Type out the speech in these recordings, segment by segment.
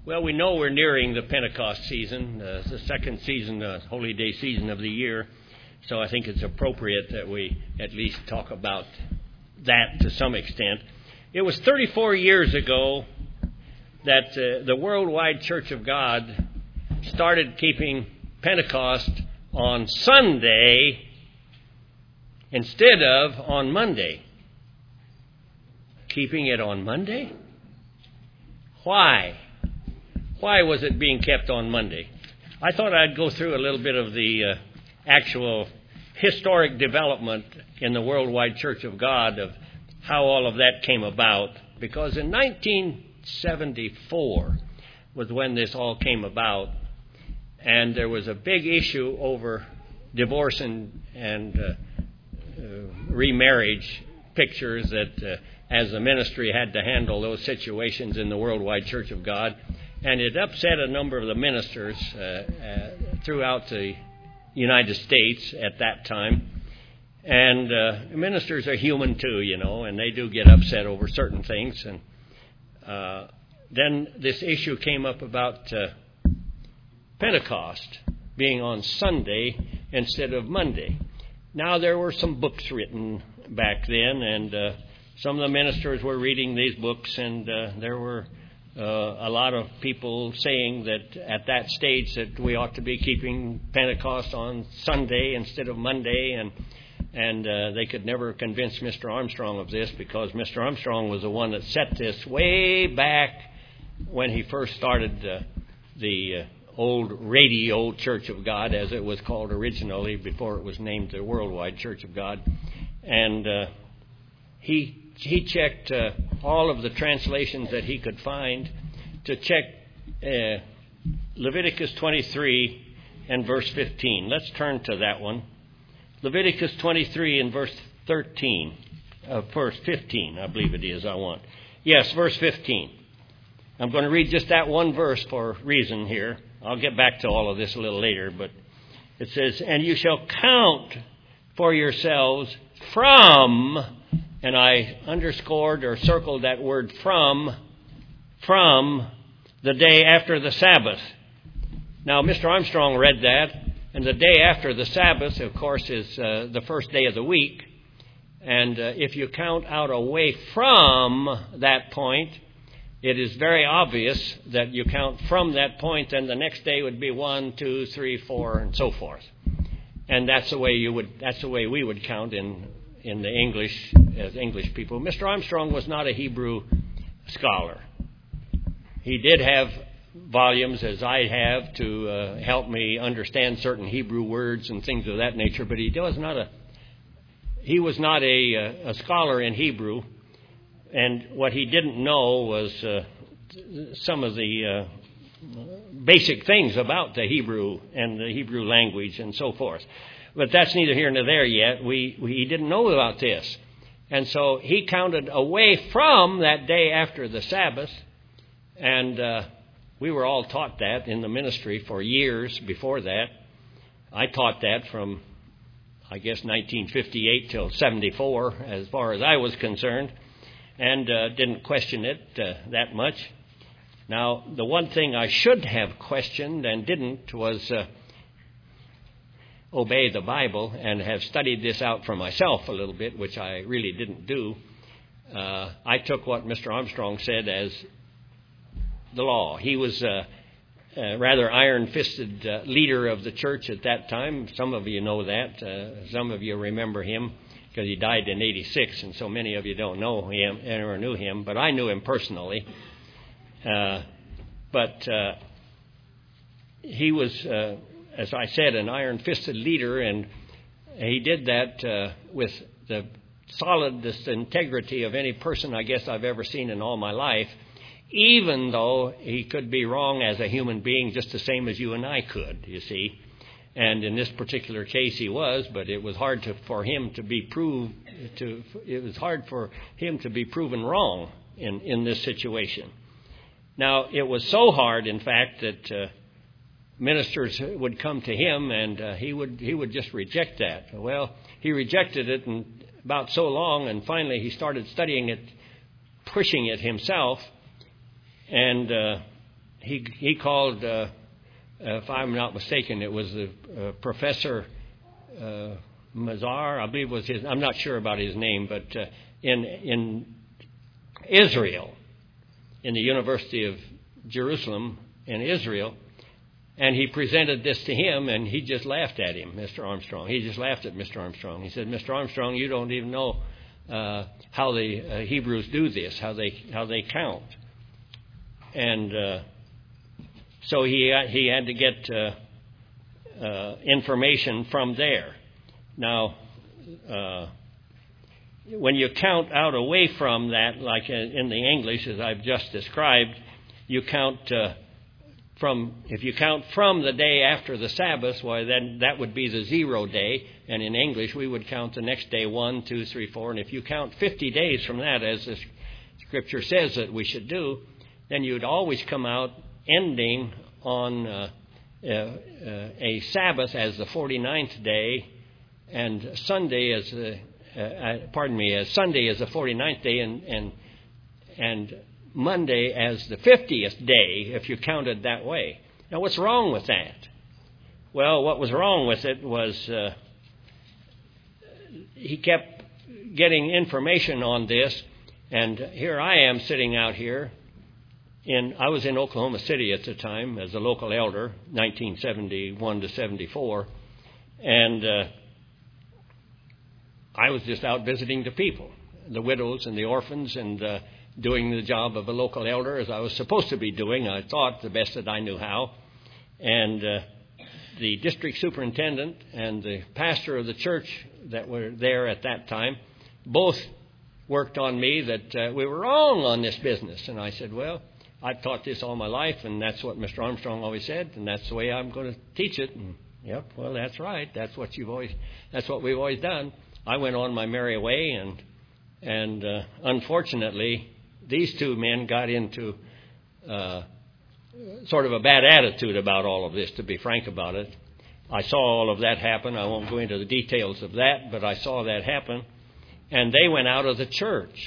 Well, we know we're nearing the Pentecost season, the second season, Holy Day season of the year. So I think it's appropriate that we at least talk about that to some extent. It was 34 years ago that the Worldwide Church of God started keeping Pentecost on Sunday instead of on Monday. Keeping it on Monday? Why? Why was it being kept on Monday? I thought I'd go through a little bit of the actual historic development in the Worldwide Church of God of how all of that came about. Because in 1974 was when this all came about. And there was a big issue over divorce and remarriage pictures that as the ministry had to handle those situations in the Worldwide Church of God. And it upset a number of the ministers throughout the United States at that time. And ministers are human too, and they do get upset over certain things. And then this issue came up about Pentecost being on Sunday instead of Monday. Now, there were some books written back then, and some of the ministers were reading these books, and there were a lot of people saying that at that stage that we ought to be keeping Pentecost on Sunday instead of Monday, and they could never convince Mr. Armstrong of this because Mr. Armstrong was the one that set this way back when he first started the old Radio Church of God, as it was called originally before it was named the Worldwide Church of God. And he checked all of the translations that he could find to check Leviticus 23 and verse 15. Let's turn to that one. Leviticus 23 and verse 15, I believe it is, I want. Yes, verse 15. I'm going to read just that one verse for a reason here. I'll get back to all of this a little later, but it says, "And you shall count for yourselves from," and I underscored or circled that word from the day after the Sabbath. Now, Mr. Armstrong read that, and the day after the Sabbath, of course, is the first day of the week. And if you count out away from that point, it is very obvious that you count from that point, then the next day would be 1, 2, 3, 4, and so forth. And that's the way we would count in the English, as English people. Mr. Armstrong was not a Hebrew scholar. He did have volumes, as I have, to help me understand certain Hebrew words and things of that nature, but he was not a scholar in Hebrew. And what he didn't know was some of the basic things about the Hebrew and the Hebrew language and so forth. But that's neither here nor there yet. He didn't know about this. And so he counted away from that day after the Sabbath. And we were all taught that in the ministry for years before that. I taught that from, I guess, 1958 till 74, as far as I was concerned. And didn't question it that much. Now, the one thing I should have questioned and didn't was obey the Bible and have studied this out for myself a little bit, which I really didn't do. I took what Mr. Armstrong said as the law. He was a rather iron-fisted leader of the church at that time. Some of you know that. Some of you remember him, because he died in 86, and so many of you don't know him or knew him, but I knew him personally. But he was, as I said, an iron-fisted leader, and he did that with the solidest integrity of any person I guess I've ever seen in all my life, even though he could be wrong as a human being just the same as you and I could, you see. And in this particular case, he was, but it was hard for him to be proven wrong in this situation. Now, it was so hard, in fact, that ministers would come to him, and he would just reject that. Well, he rejected it and about so long, and finally he started studying it, pushing it himself, and he called, if I'm not mistaken, it was the Professor Mazar, I believe was his. I'm not sure about his name, but in Israel, in the University of Jerusalem in Israel, and he presented this to him, and he just laughed at him, Mr. Armstrong. He just laughed at Mr. Armstrong. He said, "Mr. Armstrong, you don't even know how the Hebrews do this, how they count." And so he had to get information from there. Now, when you count out away from that, like in the English, as I've just described, you count if you count from the day after the Sabbath, well, then that would be the 0 day. And in English, we would count the next day 1, 2, 3, 4. And if you count 50 days from that, as the Scripture says that we should do, then you'd always come out ending on a Sabbath as the 49th day, and Sunday as as Sunday as the 49th day, and Monday as the 50th day, if you counted that way. Now, what's wrong with that? Well, what was wrong with it was he kept getting information on this, and here I am sitting out here. I was in Oklahoma City at the time as a local elder, 1971 to 74, and I was just out visiting the people, the widows and the orphans, and doing the job of a local elder as I was supposed to be doing, I thought, the best that I knew how. And the district superintendent and the pastor of the church that were there at that time both worked on me that we were wrong on this business. And I said, well, I've taught this all my life, and that's what Mr. Armstrong always said, and that's the way I'm going to teach it. And, yep, well, that's right. That's what we've always done. I went on my merry way, and unfortunately, these two men got into sort of a bad attitude about all of this, to be frank about it. I saw all of that happen. I won't go into the details of that, but I saw that happen. And they went out of the church.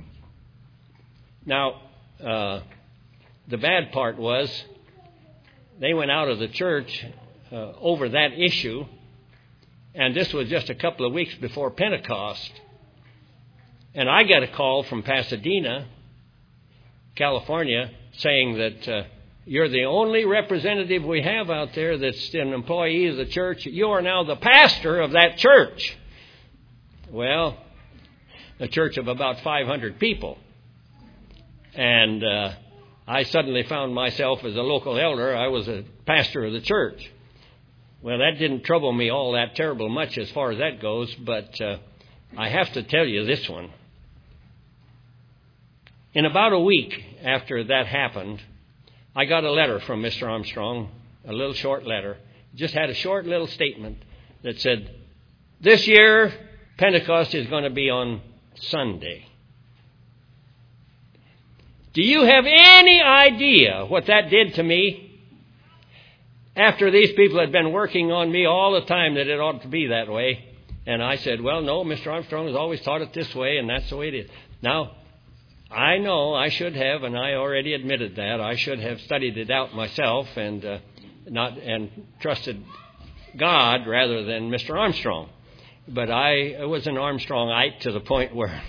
Now, the bad part was they went out of the church over that issue, and this was just a couple of weeks before Pentecost. And I got a call from Pasadena, California, saying that you're the only representative we have out there that's an employee of the church. You are now the pastor of that church. Well, a church of about 500 people. And I suddenly found myself as a local elder. I was a pastor of the church. Well, that didn't trouble me all that terrible much as far as that goes, but I have to tell you this one. In about a week after that happened, I got a letter from Mr. Armstrong, a little short letter. Just had a short little statement that said, this year, Pentecost is going to be on Sunday. Do you have any idea what that did to me? After these people had been working on me all the time that it ought to be that way. And I said, well, no, Mr. Armstrong has always taught it this way, and that's the way it is. Now, I know I should have, and I already admitted that, I should have studied it out myself and trusted God rather than Mr. Armstrong. But I was an Armstrongite to the point where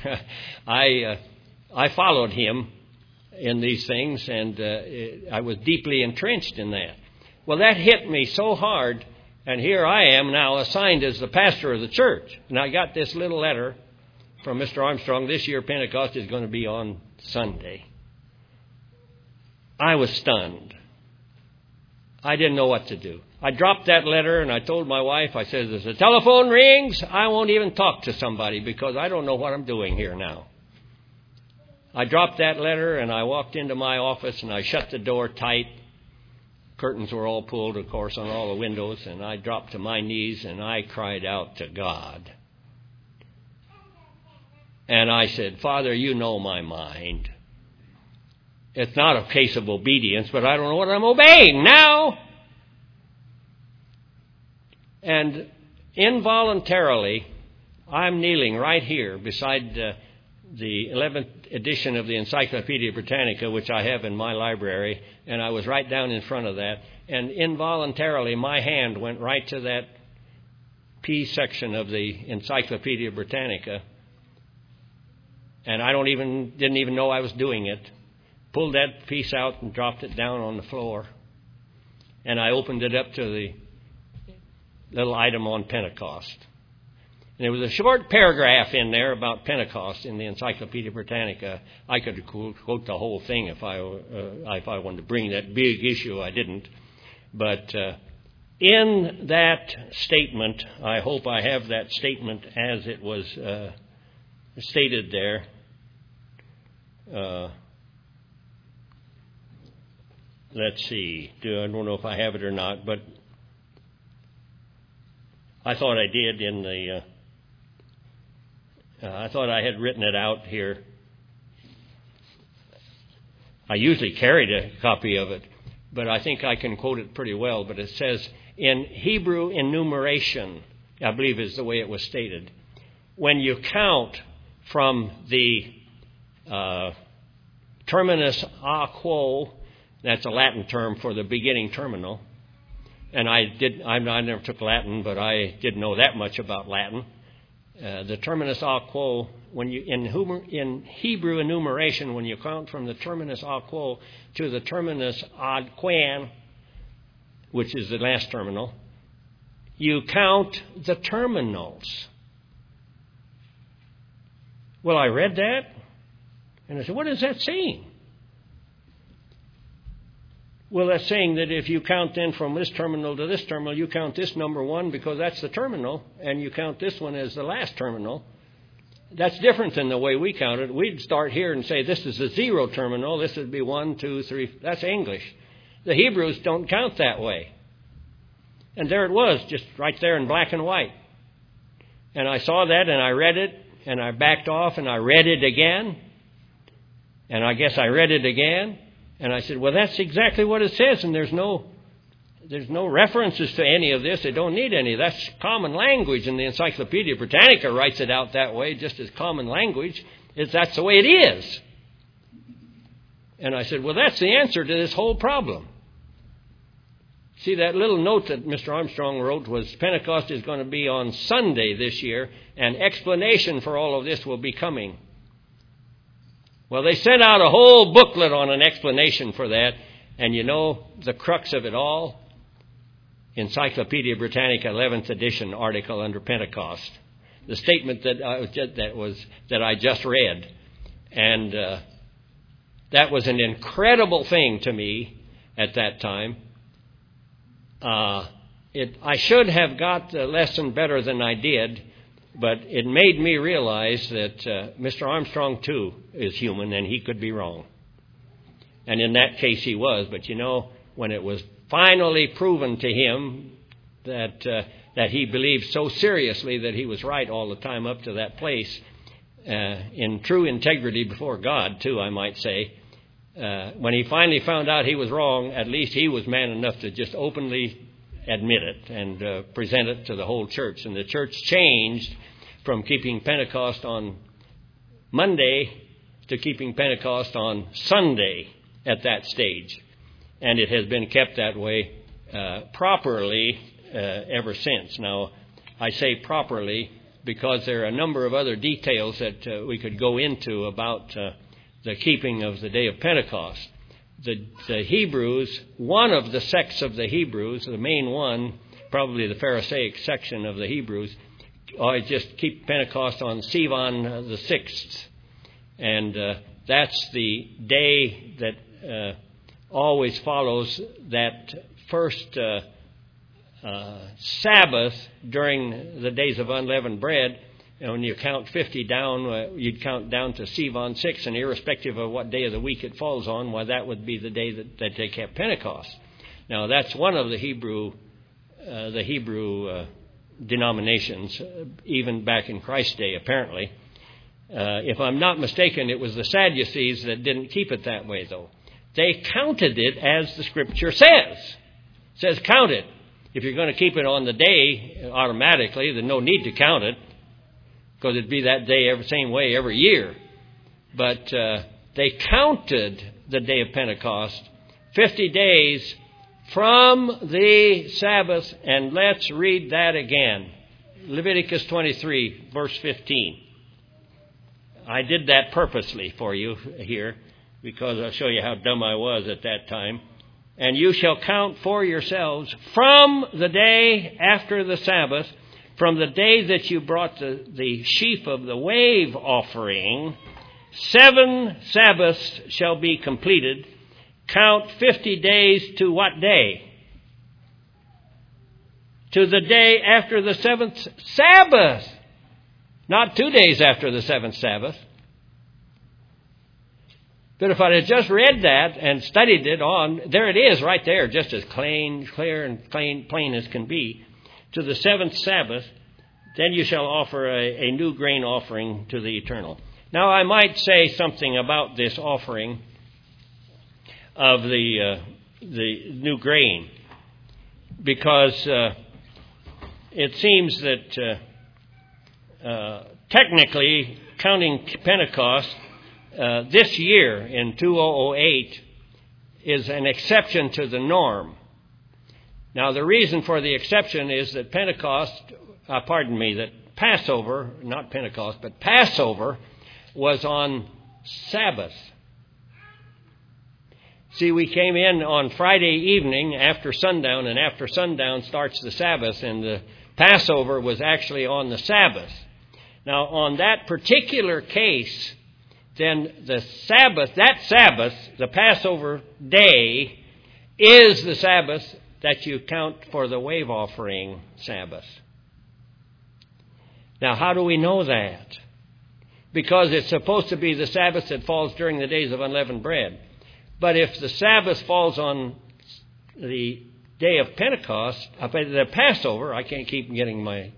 I followed him in these things, and I was deeply entrenched in that. Well, that hit me so hard, and here I am now assigned as the pastor of the church. And I got this little letter from Mr. Armstrong, this year Pentecost is going to be on Sunday. I was stunned. I didn't know what to do. I dropped that letter and I told my wife, I said, as the telephone rings, I won't even talk to somebody because I don't know what I'm doing here now. I dropped that letter and I walked into my office and I shut the door tight. Curtains were all pulled, of course, on all the windows, and I dropped to my knees and I cried out to God. And I said, Father, you know my mind. It's not a case of obedience, but I don't know what I'm obeying now. And involuntarily, I'm kneeling right here beside the 11th edition of the Encyclopedia Britannica, which I have in my library, and I was right down in front of that, and involuntarily my hand went right to that P section of the Encyclopedia Britannica, and I didn't even know I was doing it. Pulled that piece out and dropped it down on the floor, and I opened it up to the little item on Pentecost. And there was a short paragraph in there about Pentecost in the Encyclopedia Britannica. I could quote the whole thing if I wanted to bring that big issue. I didn't. But in that statement, I hope I have that statement as it was stated there. Let's see. I don't know if I have it or not, but I thought I did in the... I thought I had written it out here. I usually carried a copy of it, but I think I can quote it pretty well. But it says, in Hebrew enumeration, I believe is the way it was stated, when you count from the terminus a quo, that's a Latin term for the beginning terminal, and I never took Latin, but I didn't know that much about Latin. The terminus a quo, when you in Hebrew enumeration, when you count from the terminus a quo to the terminus ad quem, which is the last terminal, you count the terminals. Well, I read that, and I said, what is that saying? Well, that's saying that if you count then from this terminal to this terminal, you count this number 1 because that's the terminal, and you count this one as the last terminal. That's different than the way we count it. We'd start here and say this is the 0 terminal. This would be 1, 2, 3. That's English. The Hebrews don't count that way. And there it was, just right there in black and white. And I saw that, and I read it, and I backed off, and I read it again. And I guess I read it again. And I said, well, that's exactly what it says, and there's no references to any of this. They don't need any. That's common language, and the Encyclopedia Britannica writes it out that way, just as common language. That's the way it is. And I said, well, that's the answer to this whole problem. See, that little note that Mr. Armstrong wrote was Pentecost is going to be on Sunday this year, and explanation for all of this will be coming. Well, they sent out a whole booklet on an explanation for that. And you know the crux of it all? Encyclopedia Britannica 11th edition article under Pentecost. The statement that I just read. And that was an incredible thing to me at that time. I should have got the lesson better than I did. But it made me realize that Mr. Armstrong, too, is human, and he could be wrong. And in that case, he was. But, you know, when it was finally proven to him that he believed so seriously that he was right all the time up to that place, in true integrity before God, too, I might say, when he finally found out he was wrong, at least he was man enough to just openly admit it and present it to the whole church. And the church changed from keeping Pentecost on Monday to keeping Pentecost on Sunday at that stage. And it has been kept that way properly ever since. Now, I say properly because there are a number of other details that we could go into about the keeping of the day of Pentecost. The Hebrews, one of the sects of the Hebrews, the main one, probably the Pharisaic section of the Hebrews, just keep Pentecost on Sivan the 6th. And that's the day that always follows that first Sabbath during the days of unleavened bread. And when you count 50 down, you'd count down to Sivan 6, and irrespective of what day of the week it falls on, why that would be the day that they kept Pentecost. Now, that's one of the Hebrew denominations, even back in Christ's day, apparently. If I'm not mistaken, it was the Sadducees that didn't keep it that way, though. They counted it as the Scripture says. It says count it. If you're going to keep it on the day automatically, there's no need to count it, because it'd be that day same way every year. But they counted the day of Pentecost 50 days from the Sabbath. And let's read that again. Leviticus 23, verse 15. I did that purposely for you here, because I'll show you how dumb I was at that time. And you shall count for yourselves from the day after the Sabbath, from the day that you brought the sheaf of the wave offering, 7 Sabbaths shall be completed. Count 50 days to what day? To the day after the 7th Sabbath. Not 2 days after the 7th Sabbath. But if I had just read that and studied it on, there it is right there, just as clear and plain as can be. To the 7th Sabbath, then you shall offer a new grain offering to the Eternal. Now I might say something about this offering of the new grain, because it seems that technically, counting Pentecost, this year in 2008 is an exception to the norm. Now, the reason for the exception is that that Passover, not Pentecost, but Passover was on Sabbath. See, we came in on Friday evening after sundown, and after sundown starts the Sabbath, and the Passover was actually on the Sabbath. Now, on that particular case, then the Sabbath, the Passover day, is the Sabbath that you count for the wave offering Sabbath. Now, how do we know that? Because it's supposed to be the Sabbath that falls during the days of unleavened bread. But if the Sabbath falls on the day of Pentecost, the Passover, I can't keep getting my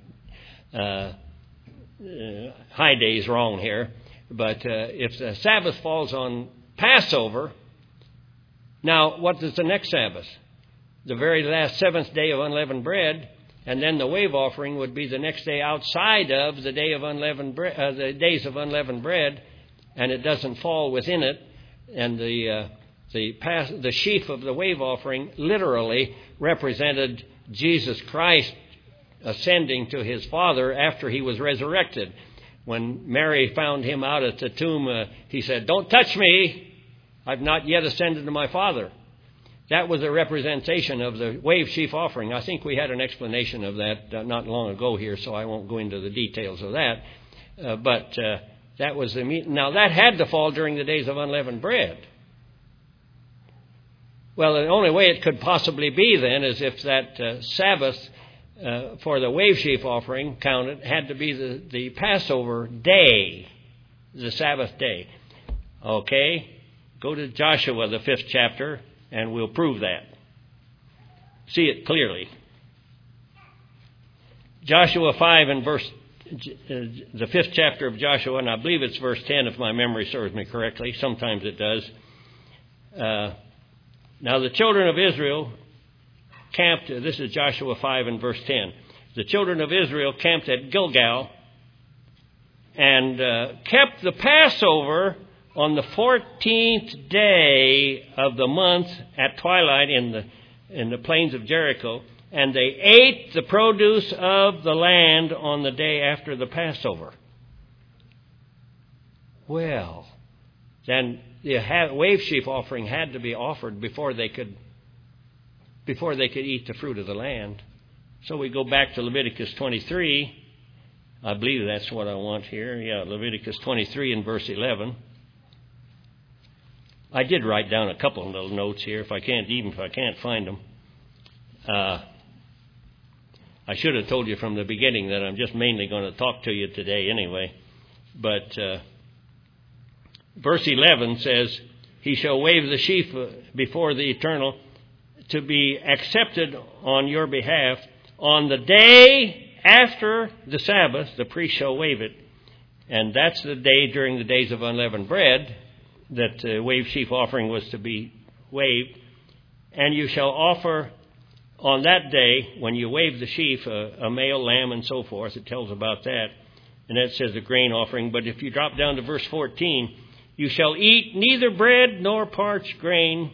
high days wrong here, but if the Sabbath falls on Passover, now what is the next Sabbath? The very last 7th day of unleavened bread, and then the wave offering would be the next day outside of the day of unleavened the days of unleavened bread, and it doesn't fall within it. And the sheaf of the wave offering literally represented Jesus Christ ascending to his Father after he was resurrected. When Mary found him out at the tomb, he said, "Don't touch me. I've not yet ascended to my Father." That was a representation of the wave sheaf offering. I think we had an explanation of that not long ago here, so I won't go into the details of that. But that was the meat. Now, that had to fall during the days of unleavened bread. Well, the only way it could possibly be then is if that Sabbath for the wave sheaf offering counted had to be the Passover day, the Sabbath day. Okay? Go to Joshua, the 5th chapter, and we'll prove that. See it clearly. Joshua 5 and the 5th chapter of Joshua, and I believe it's verse 10 if my memory serves me correctly. Sometimes it does. Now the children of Israel camped, this is Joshua 5 and verse 10. The children of Israel camped at Gilgal and kept the Passover on the 14th day of the month at twilight in the plains of Jericho, and they ate the produce of the land on the day after the Passover. Well, then the wave sheaf offering had to be offered before they could eat the fruit of the land. So we go back to Leviticus 23. I believe that's what I want here. Yeah, Leviticus 23 and verse 11. I did write down a couple of little notes here if I can't find them. I should have told you from the beginning that I'm just mainly going to talk to you today anyway. But verse 11 says, "He shall wave the sheaf before the Eternal to be accepted on your behalf. On the day after the Sabbath, the priest shall wave it." And that's the day during the days of unleavened bread that the wave sheaf offering was to be waved. "And you shall offer on that day, when you wave the sheaf, a male lamb and so forth." It tells about that. And that says the grain offering. But if you drop down to verse 14, You shall eat neither bread nor parched grain,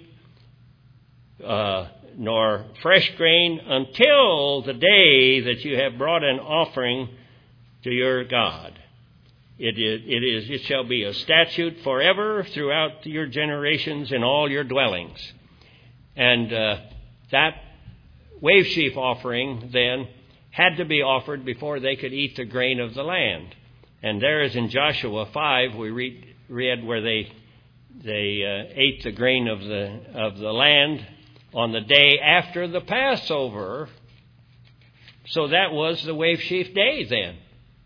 nor fresh grain, until the day that you have brought an offering to your God. It shall be a statute forever throughout your generations in all your dwellings. And that wave sheaf offering then had to be offered before they could eat the grain of the land. And there is in Joshua 5, we read where they ate the grain of the land on the day after the Passover. So that was the wave sheaf day then.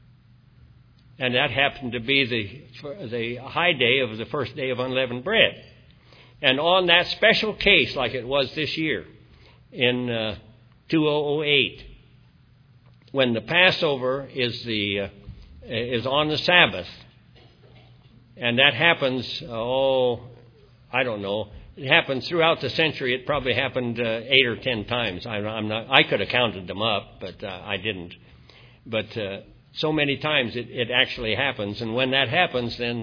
And that happened to be the high day of the first day of unleavened bread. And on that special case, like it was this year, in 2008, when the Passover is on the Sabbath, and that happens, I don't know, it happens throughout the century. It probably happened 8 or 10 times. I could have counted them up, but I didn't. But so many times it actually happens, and when that happens, then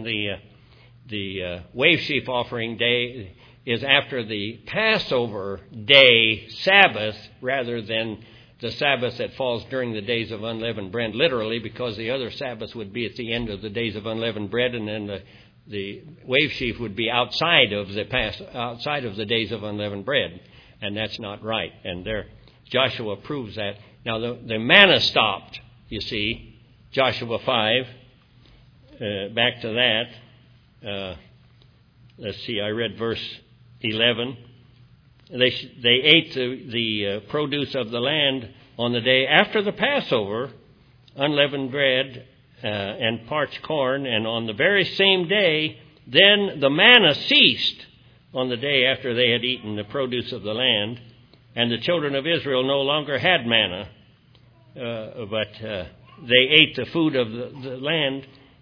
the wave sheaf offering day is after the Passover day Sabbath rather than the Sabbath that falls during the days of unleavened bread, literally, because the other Sabbath would be at the end of the days of unleavened bread, and then the wave sheaf would be outside of the days of unleavened bread, and that's not right. And there, Joshua proves that. Now the manna stopped. You see, Joshua 5. Back to that. Let's see. I read verse 11. They ate the produce of the land on the day after the Passover, unleavened bread and parched corn, and on the very same day, then the manna ceased on the day after they had eaten the produce of the land, and the children of Israel no longer had manna, but they ate the food of the land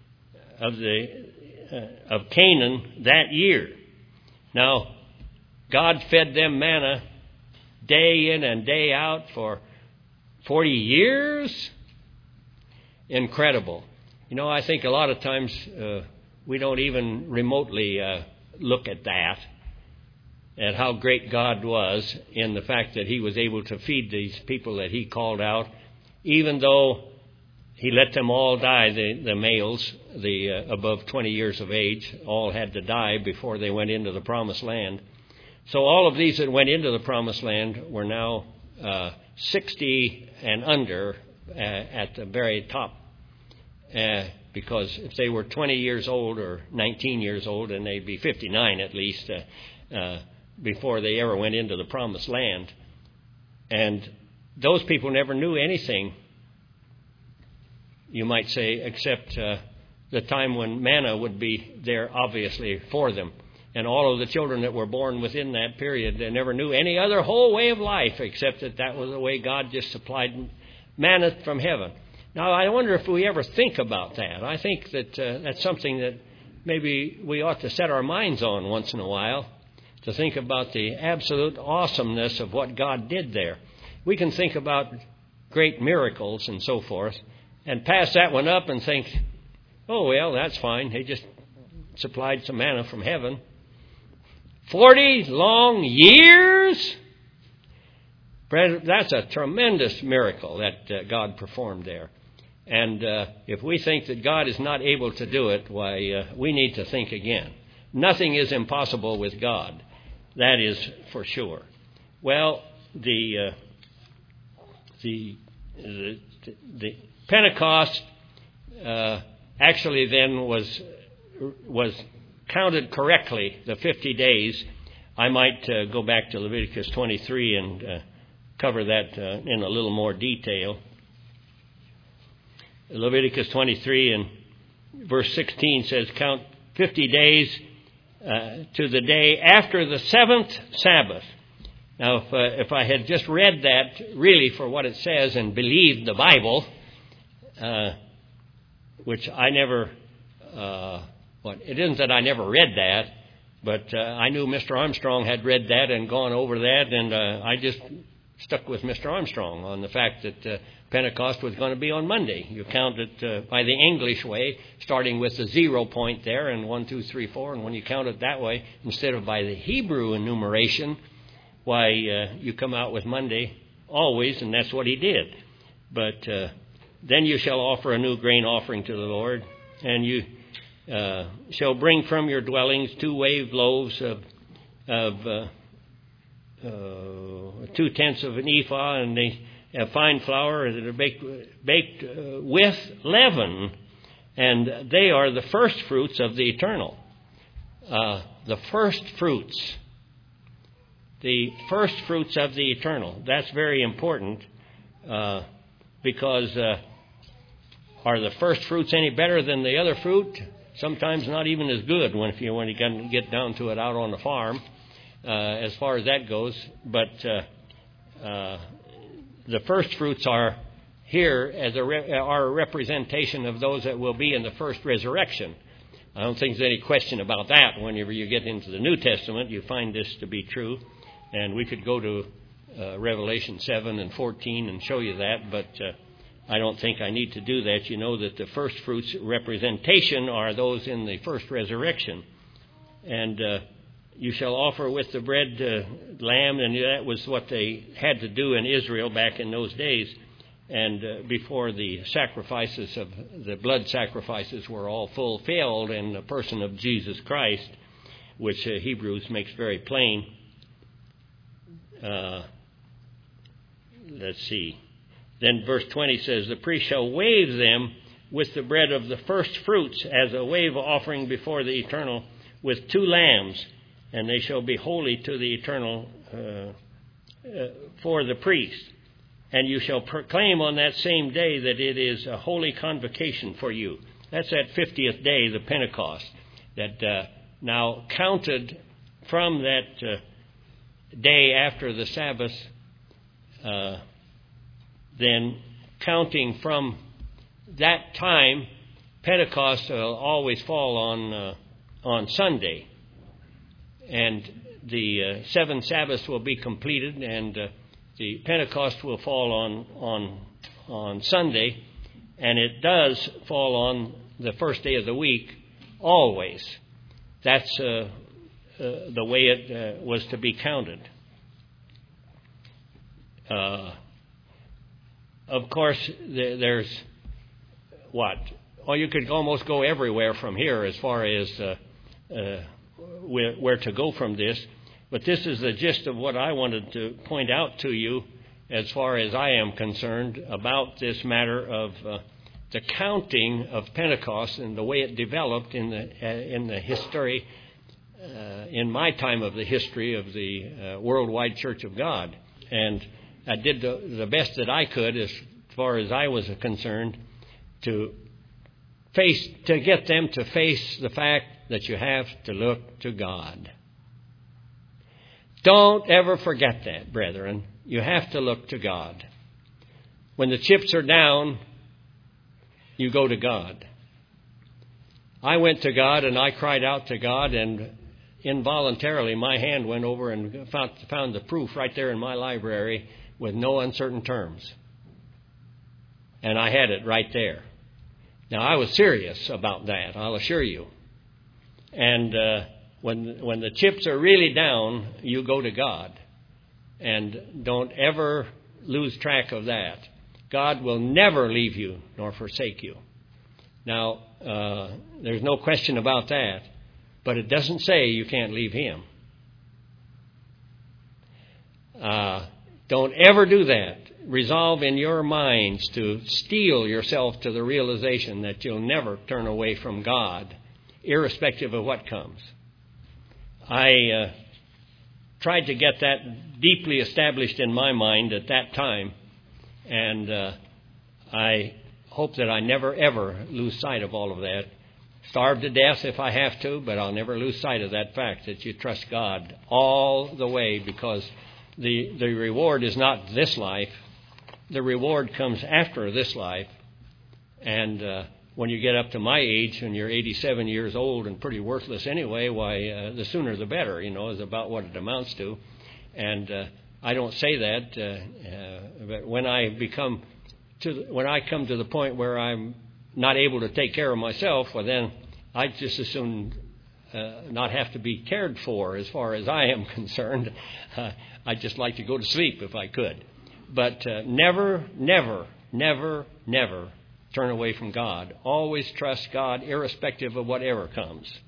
of Canaan that year. Now, God fed them manna day in and day out for 40 years. Incredible. You know, I think a lot of times we don't even remotely look at that, at how great God was in the fact that He was able to feed these people that He called out, even though He let them all die, the males, above 20 years of age, all had to die before they went into the Promised Land. So all of these that went into the Promised Land were now 60 and under at the very top. Because if they were 20 years old or 19 years old, and they'd be 59 at least before they ever went into the Promised Land. And those people never knew anything, you might say, except the time when manna would be there obviously for them. And all of the children that were born within that period, they never knew any other whole way of life except that was the way God just supplied manna from heaven. Now, I wonder if we ever think about that. I think that that's something that maybe we ought to set our minds on once in a while, to think about the absolute awesomeness of what God did there. We can think about great miracles and so forth and pass that one up and think, oh, well, that's fine. They just supplied some manna from heaven. 40 long years? That's a tremendous miracle that God performed there. And if we think that God is not able to do it, why, we need to think again. Nothing is impossible with God. That is for sure. Well, the Pentecost actually then was counted correctly, the 50 days. I might go back to Leviticus 23 and cover that in a little more detail. Leviticus 23 and verse 16 says, count 50 days to the day after the seventh Sabbath. Now, if I had just read that really for what it says and believed the Bible, which I never... it isn't that I never read that, but I knew Mr. Armstrong had read that and gone over that, and I just stuck with Mr. Armstrong on the fact that Pentecost was going to be on Monday. You count it by the English way, starting with the 0 point there, and 1, 2, 3, 4. And when you count it that way, instead of by the Hebrew enumeration, why, you come out with Monday always, and that's what he did. But then you shall offer a new grain offering to the Lord, and you shall bring from your dwellings 2 waved loaves of 2/10 of an ephah, and they have fine flour that are baked with leaven, and they are the first fruits of the eternal. The first fruits. The first fruits of the eternal. That's very important because are the first fruits any better than the other fruit? Sometimes not even as good when you get down to it out on the farm, as far as that goes. But the first fruits are here as are a representation of those that will be in the first resurrection. I don't think there's any question about that. Whenever you get into the New Testament, you find this to be true. And we could go to Revelation 7 and 14 and show you that, but I don't think I need to do that. You know that the first fruits representation are those in the first resurrection. And you shall offer with the bread lamb, and that was what they had to do in Israel back in those days. And before the sacrifices of the blood sacrifices were all fulfilled in the person of Jesus Christ, which Hebrews makes very plain. Let's see. Then verse 20 says, the priest shall wave them with the bread of the first fruits as a wave offering before the eternal with 2 lambs, and they shall be holy to the eternal for the priest. And you shall proclaim on that same day that it is a holy convocation for you. That's that 50th day, the Pentecost, that now counted from that day after the Sabbath, then counting from that time, Pentecost will always fall on Sunday, and the 7 Sabbaths will be completed, and the Pentecost will fall on Sunday, and it does fall on the first day of the week always. That's the way it was to be counted. Of course, there's what? Well, you could almost go everywhere from here as far as where to go from this. But this is the gist of what I wanted to point out to you as far as I am concerned about this matter of the counting of Pentecost and the way it developed in the history, in my time of the history of the worldwide Church of God. And I did the best that I could as far as I was concerned to get them to face the fact that you have to look to God. Don't ever forget that, brethren. You have to look to God. When the chips are down, you go to God. I went to God and I cried out to God, and involuntarily my hand went over and found the proof right there in my library with no uncertain terms. And I had it right there. Now, I was serious about that, I'll assure you. And when the chips are really down, you go to God. And don't ever lose track of that. God will never leave you nor forsake you. Now, there's no question about that. But it doesn't say you can't leave Him. Don't ever do that. Resolve in your minds to steel yourself to the realization that you'll never turn away from God, irrespective of what comes. I tried to get that deeply established in my mind at that time, and I hope that I never, ever lose sight of all of that. Starve to death if I have to, but I'll never lose sight of that fact that you trust God all the way, because the reward is not this life. The reward comes after this life. And when you get up to my age and you're 87 years old and pretty worthless anyway, why, the sooner the better, is about what it amounts to. And I don't say that. But when I come to the point where I'm not able to take care of myself, well, then I just as soon not have to be cared for as far as I am concerned. I'd just like to go to sleep if I could. But never, never, never, never turn away from God. Always trust God irrespective of whatever comes.